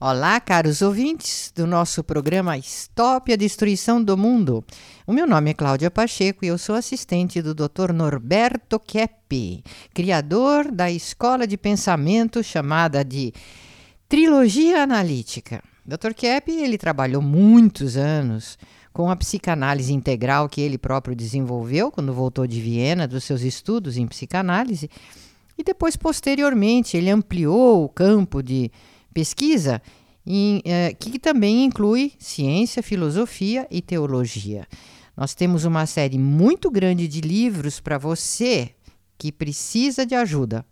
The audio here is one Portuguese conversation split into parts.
Olá, caros ouvintes do nosso programa Stop a Destruição do Mundo. O meu nome é Cláudia Pacheco e eu sou assistente do Dr. Norberto Kepp, criador da escola de pensamento chamada de Trilogia Analítica. Dr. Kepp, ele trabalhou muitos anos com a psicanálise integral que ele próprio desenvolveu quando voltou de Viena, dos seus estudos em psicanálise, e depois, posteriormente, ele ampliou o campo de pesquisa que também inclui ciência, filosofia e teologia. Nós temos uma série muito grande de livros para você que precisa de ajuda.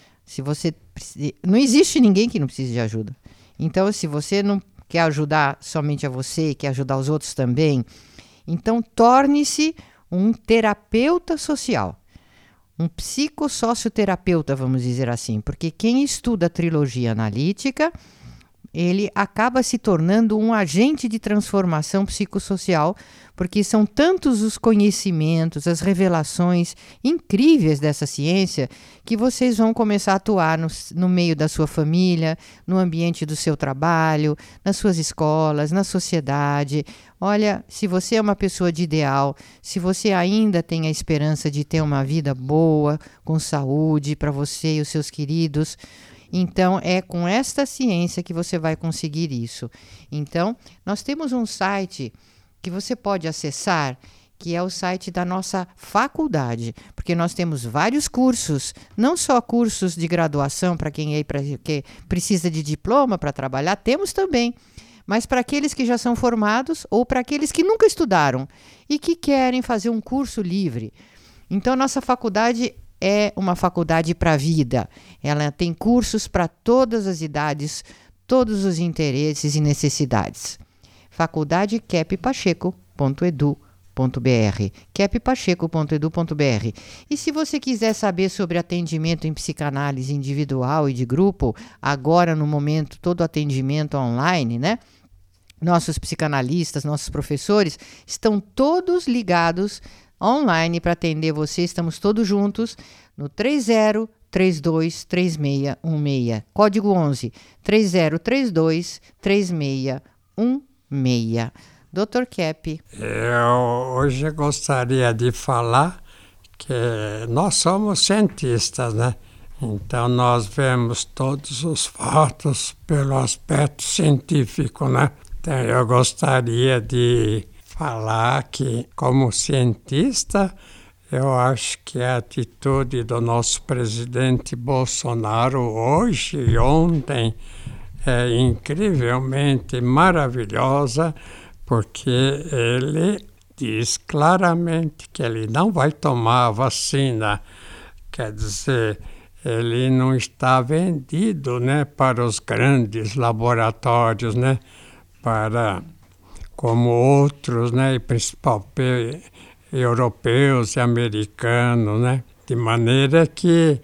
Não existe ninguém que não precise de ajuda. Então, se você não quer ajudar somente a você e quer ajudar os outros também, então torne-se um terapeuta social. Um psicossocioterapeuta, vamos dizer assim, porque quem estuda a trilogia analítica, ele acaba se tornando um agente de transformação psicossocial, porque são tantos os conhecimentos, as revelações incríveis dessa ciência, que vocês vão começar a atuar no meio da sua família, no ambiente do seu trabalho, nas suas escolas, na sociedade. Olha, se você é uma pessoa de ideal, se você ainda tem a esperança de ter uma vida boa, com saúde para você e os seus queridos, então é com esta ciência que você vai conseguir isso. Então, nós temos um site que você pode acessar, que é o site da nossa faculdade, porque nós temos vários cursos, não só cursos de graduação para quem que precisa de diploma para trabalhar, temos também, mas para aqueles que já são formados ou para aqueles que nunca estudaram e que querem fazer um curso livre. Então, nossa faculdade é uma faculdade para a vida. Ela tem cursos para todas as idades, todos os interesses e necessidades. faculdadekepppacheco.edu.br kepppacheco.edu.br. E se você quiser saber sobre atendimento em psicanálise individual e de grupo, agora no momento todo atendimento online, né? Nossos psicanalistas, nossos professores estão todos ligados online para atender você. Estamos todos juntos no 30323616, código 11 30323616. Dr. Kepp. Eu hoje gostaria de falar que nós somos cientistas, né? Então nós vemos todos os fatos pelo aspecto científico, né? Então eu gostaria de falar que, como cientista, eu acho que a atitude do nosso presidente Bolsonaro hoje e ontem é incrivelmente maravilhosa, porque ele diz claramente que ele não vai tomar a vacina. Quer dizer, ele não está vendido, né, para os grandes laboratórios, né, como outros, né, principalmente europeus e americanos, né, de maneira que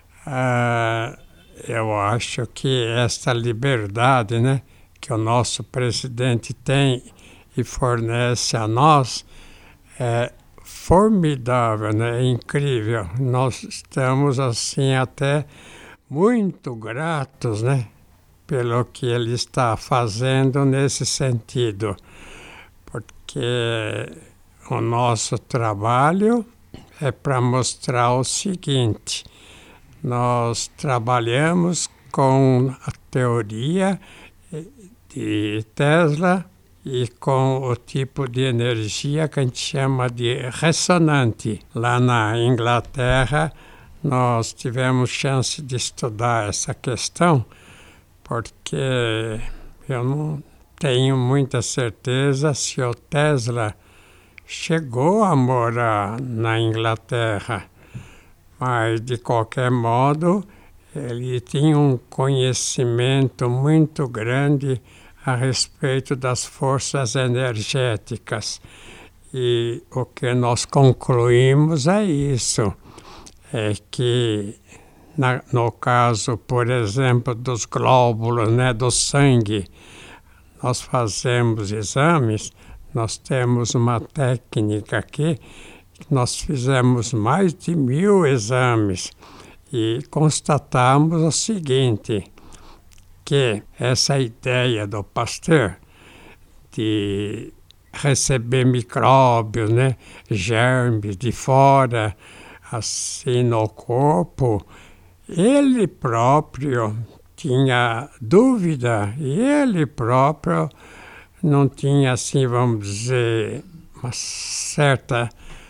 eu acho que esta liberdade, né, que o nosso presidente tem e fornece a nós é formidável, né, é incrível. Nós estamos assim até muito gratos, né, pelo que ele está fazendo nesse sentido, porque o nosso trabalho é para mostrar o seguinte: nós trabalhamos com a teoria de Tesla e com o tipo de energia que a gente chama de ressonante. Lá na Inglaterra, nós tivemos chance de estudar essa questão, porque eu não tenho muita certeza se o Tesla chegou a morar na Inglaterra, mas de qualquer modo ele tinha um conhecimento muito grande a respeito das forças energéticas. E o que nós concluímos é isso, é que no caso, por exemplo, dos glóbulos, né, do sangue, nós fazemos exames, nós temos uma técnica aqui, nós fizemos mais de 1000 exames e constatamos o seguinte, que essa ideia do Pasteur de receber micróbios, né, germes de fora, assim no corpo, ele próprio tinha dúvida e ele próprio não tinha, assim, vamos dizer, uma certa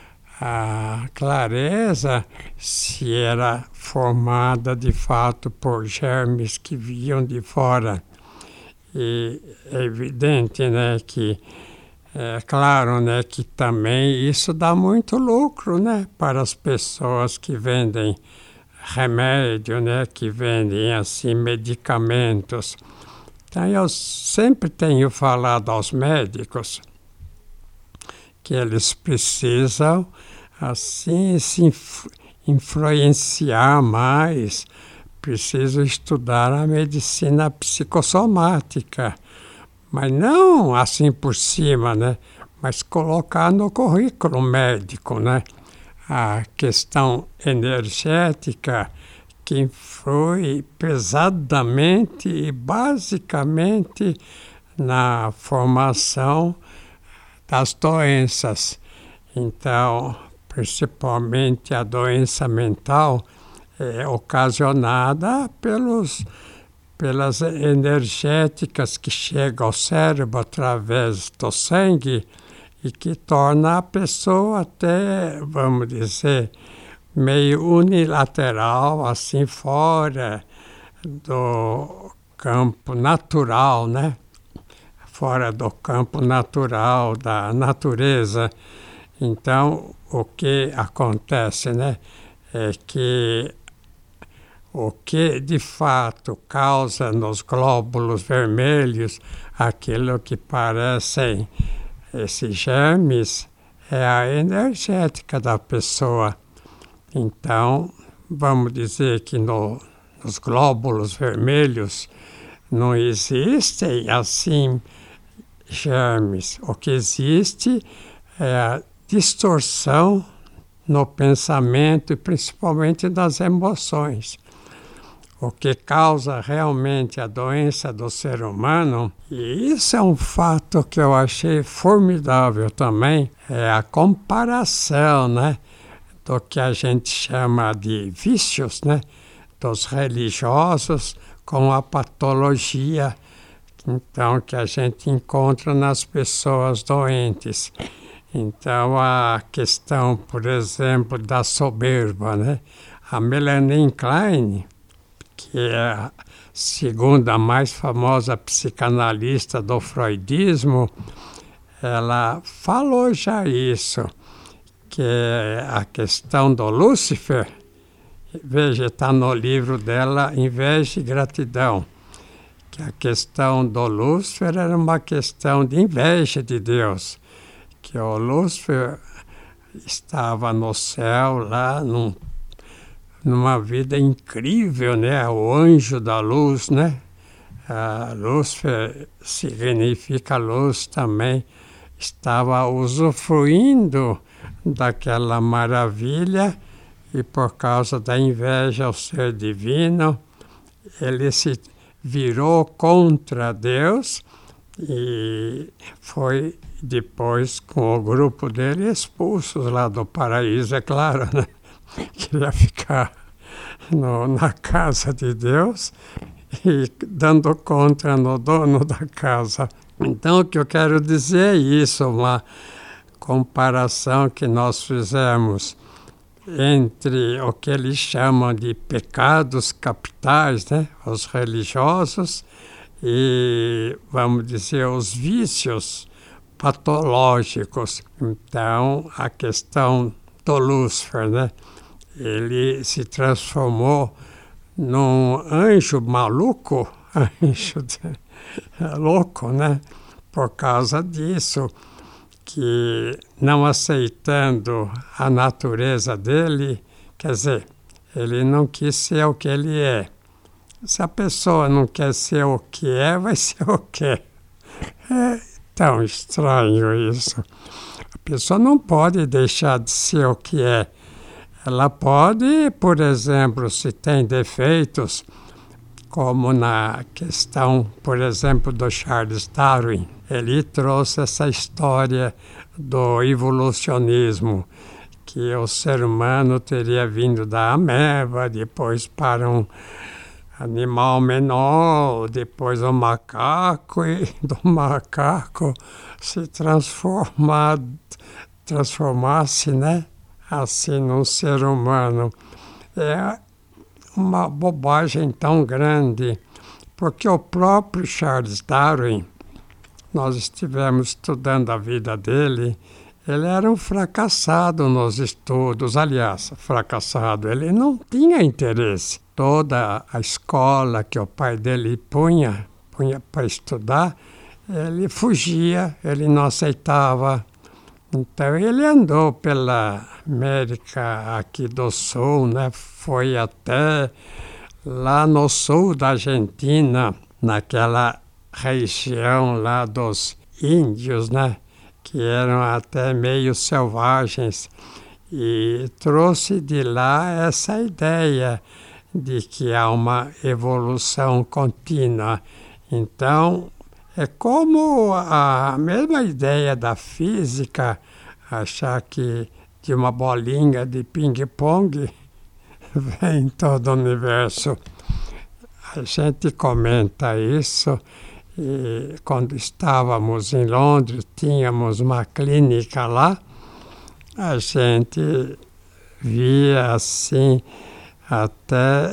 clareza se era formada de fato por germes que vinham de fora. E é evidente, né, que é claro, né, que também isso dá muito lucro, né, para as pessoas que vendem remédio, né, que vendem assim medicamentos. Então eu sempre tenho falado aos médicos que eles precisam assim se influenciar mais, precisam estudar a medicina psicossomática, mas não assim por cima, né? Mas colocar no currículo médico, né? A questão energética que influi pesadamente e basicamente na formação das doenças. Então, principalmente a doença mental é ocasionada pelas energéticas que chegam ao cérebro através do sangue e que torna a pessoa até, vamos dizer, meio unilateral, assim, fora do campo natural, né? Fora do campo natural da natureza. Então, o que acontece, né, é que o que de fato causa nos glóbulos vermelhos aquilo que parecem esses germes é a energética da pessoa. Então, vamos dizer que nos glóbulos vermelhos não existem assim germes. O que existe é a distorção no pensamento e principalmente das emoções. O que causa realmente a doença do ser humano, e isso é um fato que eu achei formidável também, é a comparação, né, do que a gente chama de vícios, né, dos religiosos com a patologia, então, que a gente encontra nas pessoas doentes. Então, a questão, por exemplo, da soberba, né? A Melanie Klein, que é a segunda mais famosa psicanalista do freudismo, ela falou já isso, que é a questão do Lúcifer. Veja, está no livro dela, Inveja e Gratidão, que a questão do Lúcifer era uma questão de inveja de Deus, que o Lúcifer estava no céu lá numa vida incrível, né? O anjo da luz, né? Lúcifer significa luz também, estava usufruindo daquela maravilha e por causa da inveja ao ser divino, ele se virou contra Deus e foi depois, com o grupo dele, expulsos lá do paraíso, é claro, né? Queria ficar na casa de Deus e dando contra no dono da casa. Então, o que eu quero dizer é isso, uma comparação que nós fizemos entre o que eles chamam de pecados capitais, né? Os religiosos, e, vamos dizer, os vícios patológicos. Então, a questão do Lúcifer, né? Ele se transformou num anjo maluco, louco, né? Por causa disso, que não aceitando a natureza dele, quer dizer, ele não quis ser o que ele é. Se a pessoa não quer ser o que é, vai ser o que é tão estranho isso. A pessoa não pode deixar de ser o que é. Ela pode, por exemplo, se tem defeitos, como na questão, por exemplo, do Charles Darwin. Ele trouxe essa história do evolucionismo, que o ser humano teria vindo da ameba, depois para um animal menor, depois o macaco, e do macaco se transformasse, né, assim, num ser humano. É uma bobagem tão grande, porque o próprio Charles Darwin, nós estivemos estudando a vida dele, ele era um fracassado nos estudos, aliás, fracassado, ele não tinha interesse. Toda a escola que o pai dele punha para estudar, ele fugia, ele não aceitava. Então ele andou pela América aqui do Sul, né? Foi até lá no sul da Argentina, naquela região lá dos índios, né? Que eram até meio selvagens, e trouxe de lá essa ideia de que há uma evolução contínua. Então, é como a mesma ideia da física, achar que de uma bolinha de ping-pong vem todo o universo. A gente comenta isso, e quando estávamos em Londres, tínhamos uma clínica lá, a gente via assim, até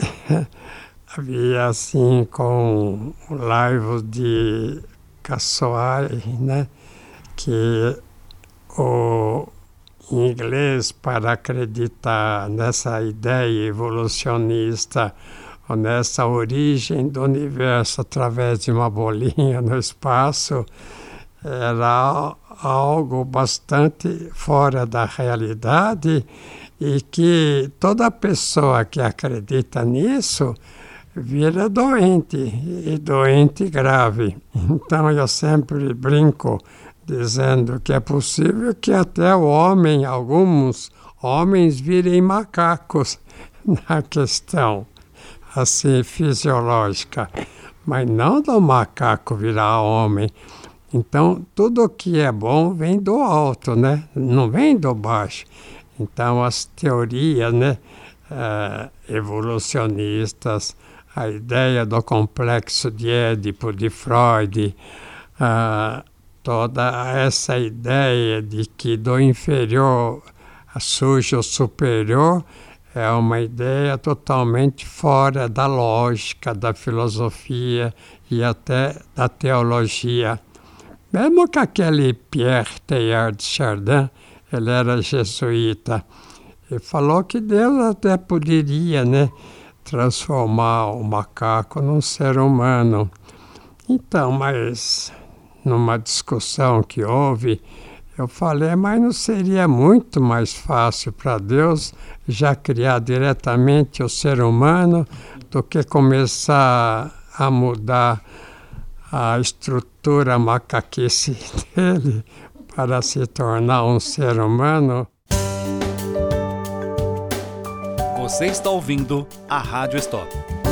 via assim com laivos de caçoar, né? Que o inglês, para acreditar nessa ideia evolucionista, ou nessa origem do universo através de uma bolinha no espaço, era algo bastante fora da realidade, e que toda pessoa que acredita nisso vira doente, e doente grave. Então eu sempre brinco dizendo que é possível que até o homem, alguns homens virem macacos na questão assim fisiológica, mas não do macaco virar homem. Então tudo que é bom vem do alto, né? Não vem do baixo. Então as teorias, né, evolucionistas, a ideia do complexo de Édipo, de Freud, toda essa ideia de que do inferior surge o superior, é uma ideia totalmente fora da lógica, da filosofia e até da teologia. Mesmo que aquele Pierre Teilhard de Chardin, ele era jesuíta, e falou que Deus até poderia, né, transformar o macaco num ser humano. Então, mas numa discussão que houve, eu falei, mas não seria muito mais fácil para Deus já criar diretamente o ser humano do que começar a mudar a estrutura macaquice dele para se tornar um ser humano? Você está ouvindo a Rádio Stop.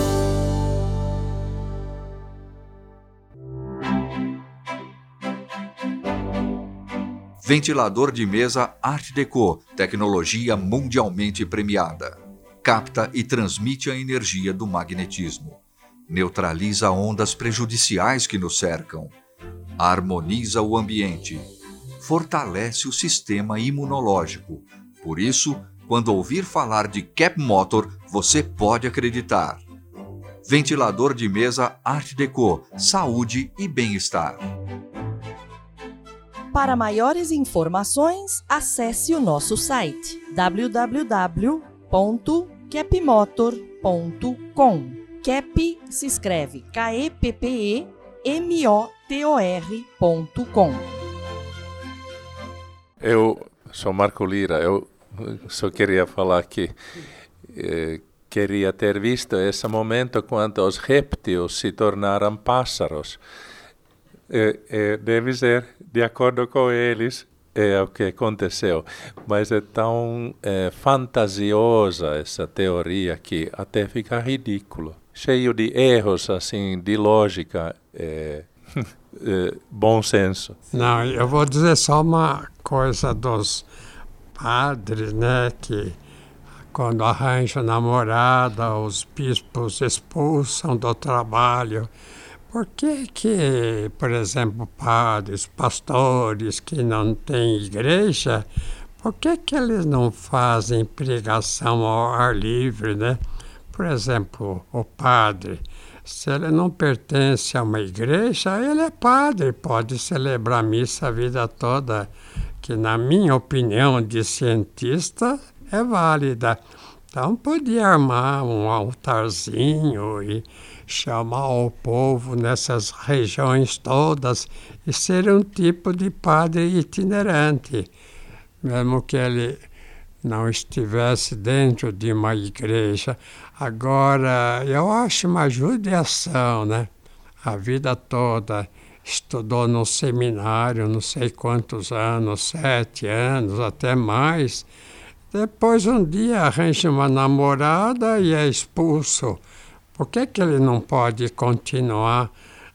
Ventilador de mesa Art Deco, tecnologia mundialmente premiada. Capta e transmite a energia do magnetismo. Neutraliza ondas prejudiciais que nos cercam. Harmoniza o ambiente. Fortalece o sistema imunológico. Por isso, quando ouvir falar de Cap Motor, você pode acreditar. Ventilador de mesa Art Deco, saúde e bem-estar. Para maiores informações, acesse o nosso site www.capmotor.com. Cap se escreve KEPPEMOTOR.com. Eu sou Marco Lira, eu só queria falar que queria ter visto esse momento quando os répteis se tornaram pássaros. Deve ser de acordo com eles, é o que aconteceu. Mas é tão fantasiosa essa teoria que até fica ridículo. cheio de erros, assim, de lógica, bom senso. Não, eu vou dizer só uma coisa dos padres, né, que quando arranjam namorada, os bispos expulsam do trabalho. Por que, por exemplo, padres, pastores que não têm igreja, por que eles não fazem pregação ao ar livre, né? Por exemplo, o padre, se ele não pertence a uma igreja, ele é padre, pode celebrar missa a vida toda, que na minha opinião de cientista é válida. Então podia armar um altarzinho e chamar o povo nessas regiões todas e ser um tipo de padre itinerante, mesmo que ele não estivesse dentro de uma igreja. Agora, eu acho uma judiação, né? A vida toda estudou no seminário, não sei quantos anos, 7 anos, até mais. Depois, um dia, arranja uma namorada e é expulso. Por que ele não pode continuar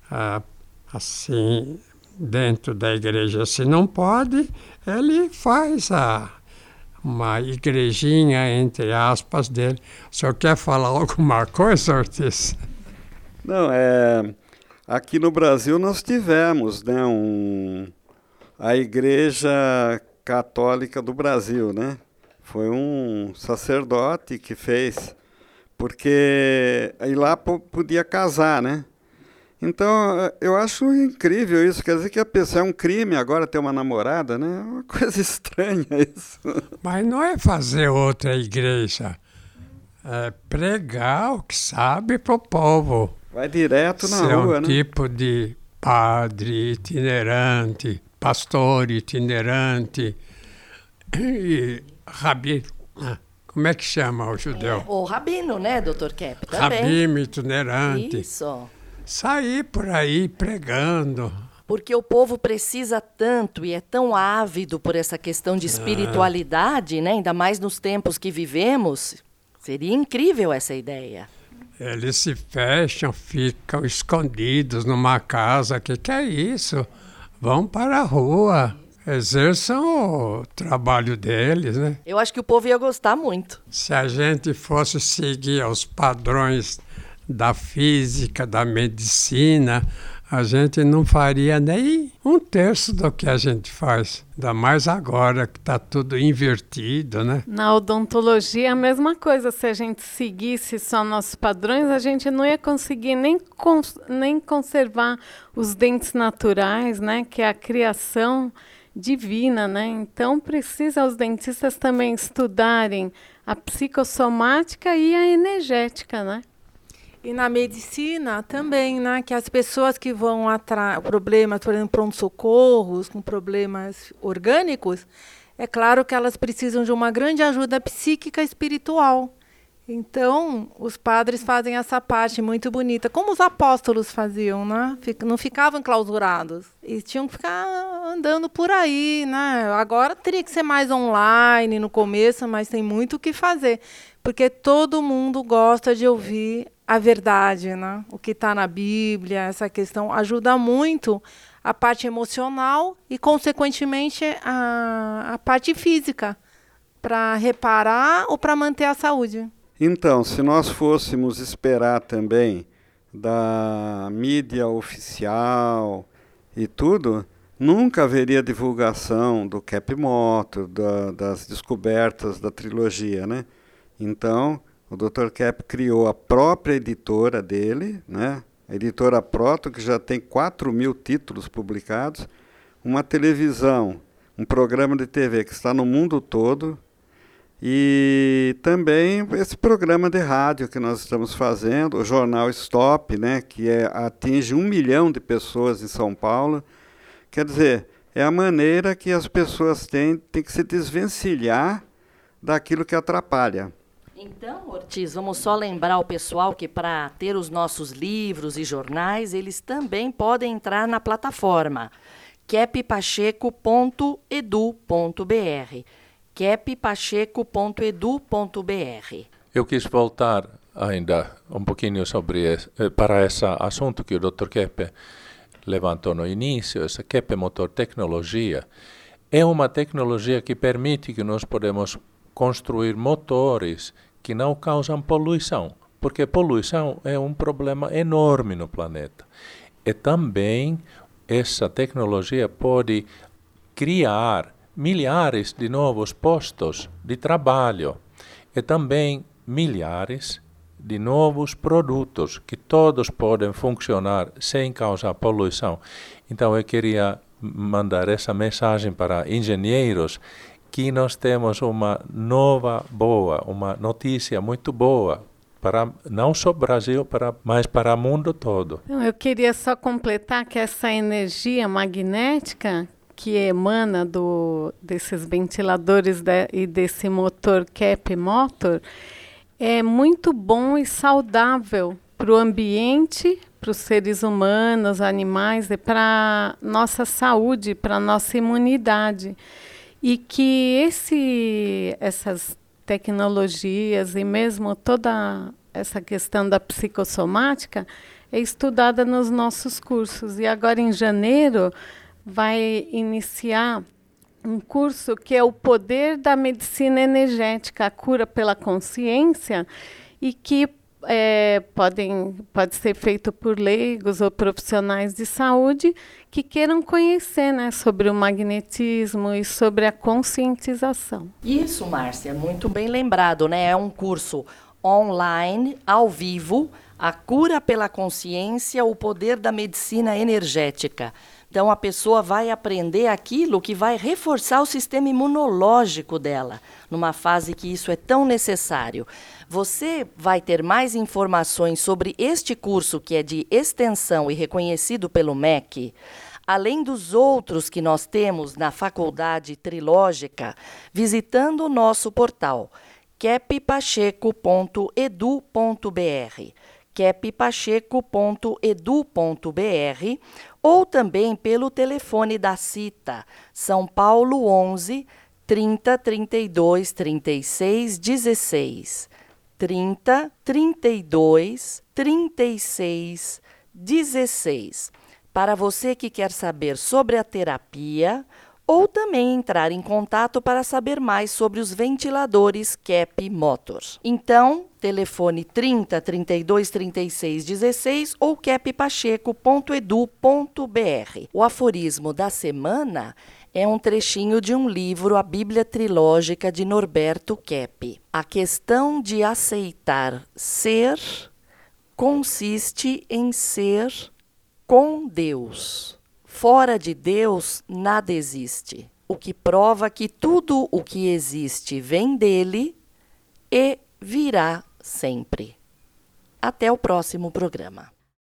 assim dentro da igreja? Se não pode, ele faz uma igrejinha, entre aspas, dele. O senhor quer falar alguma coisa, Ortiz? Não, aqui no Brasil nós tivemos, né, a Igreja Católica do Brasil, né? Foi um sacerdote que fez, porque aí lá podia casar, né? Então, eu acho incrível isso. Quer dizer que a pessoa é um crime agora ter uma namorada, né? É uma coisa estranha isso. Mas não é fazer outra igreja. É pregar o que sabe para o povo. Vai direto na Ser rua, um né? tipo de padre itinerante, pastor itinerante e rabino. Como é que chama o judeu? O rabino, né, Dr. Kepp? Também. Rabino itinerante. Isso. Sair por aí pregando. Porque o povo precisa tanto e é tão ávido por essa questão de espiritualidade, né? Ainda mais nos tempos que vivemos. Seria incrível essa ideia. Eles se fecham, ficam escondidos numa casa. Que é isso? Vão para a rua. Exerçam o trabalho deles, né? Eu acho que o povo ia gostar muito. Se a gente fosse seguir os padrões da física, da medicina, a gente não faria nem 1/3 do que a gente faz. Ainda mais agora que está tudo invertido, né? Na odontologia, a mesma coisa. Se a gente seguisse só nossos padrões, a gente não ia conseguir nem conservar os dentes naturais, né? Que é a criação divina, né? Então, precisa os dentistas também estudarem a psicossomática e a energética, né? E na medicina também, né? Que as pessoas que vão atrás, problemas, por exemplo, pronto-socorros, com problemas orgânicos, é claro que elas precisam de uma grande ajuda psíquica e espiritual. Então, os padres fazem essa parte muito bonita, como os apóstolos faziam, né? Não ficavam enclausurados, eles tinham que ficar andando por aí, né? Agora teria que ser mais online no começo, mas tem muito o que fazer, porque todo mundo gosta de ouvir a verdade, né? O que está na Bíblia, essa questão ajuda muito a parte emocional e, consequentemente, a parte física, para reparar ou para manter a saúde. Então, se nós fôssemos esperar também da mídia oficial e tudo, nunca haveria divulgação do Kepp Moto, das descobertas da trilogia, né? Então, o Dr. Kepp criou a própria editora dele, né? A editora Proton, que já tem 4.000 títulos publicados, uma televisão, um programa de TV que está no mundo todo, e também esse programa de rádio que nós estamos fazendo, o jornal Stop, né, que atinge 1 milhão de pessoas em São Paulo. Quer dizer, é a maneira que as pessoas têm que se desvencilhar daquilo que atrapalha. Então, Ortiz, vamos só lembrar ao pessoal que para ter os nossos livros e jornais, eles também podem entrar na plataforma keppacheco.edu.br. keppacheco.edu.br. Eu quis voltar ainda pouquinho sobre para esse assunto que o Dr. Keppe levantou no início, essa Keppe Motor Tecnologia. É uma tecnologia que permite que nós podemos construir motores que não causam poluição, porque poluição é um problema enorme no planeta. E também essa tecnologia pode criar milhares de novos postos de trabalho e também milhares de novos produtos que todos podem funcionar sem causar poluição. Então eu queria mandar essa mensagem para engenheiros que nós temos uma uma notícia muito boa para não só o Brasil, mas para o mundo todo. Eu queria só completar que essa energia magnética que emana desses ventiladores e desse motor Keppe Motor é muito bom e saudável para o ambiente, para os seres humanos, animais e para nossa saúde, para nossa imunidade. E que essas tecnologias e mesmo toda essa questão da psicossomática é estudada nos nossos cursos. E agora, em janeiro, vai iniciar um curso que é o poder da medicina energética, a cura pela consciência, e que pode ser feito por leigos ou profissionais de saúde que queiram conhecer, né, sobre o magnetismo e sobre a conscientização. Isso, Márcia, muito bem lembrado, né? É um curso online, ao vivo, a cura pela consciência, o poder da medicina energética. Então, a pessoa vai aprender aquilo que vai reforçar o sistema imunológico dela, numa fase que isso é tão necessário. Você vai ter mais informações sobre este curso, que é de extensão e reconhecido pelo MEC, além dos outros que nós temos na Faculdade Trilógica, visitando o nosso portal, keppacheco.edu.br. keppacheco.edu.br, ou também pelo telefone da CITA, São Paulo 11 30 32 36 16, 30 32 36 16. Para você que quer saber sobre a terapia, ou também entrar em contato para saber mais sobre os ventiladores Keppe Motor. Então, telefone 30 32 36 16 ou keppacheco.edu.br. O aforismo da semana é um trechinho de um livro, a Bíblia Trilógica de Norberto Keppe. A questão de aceitar ser consiste em ser com Deus. Fora de Deus, nada existe, o que prova que tudo o que existe vem dele e virá sempre. Até o próximo programa.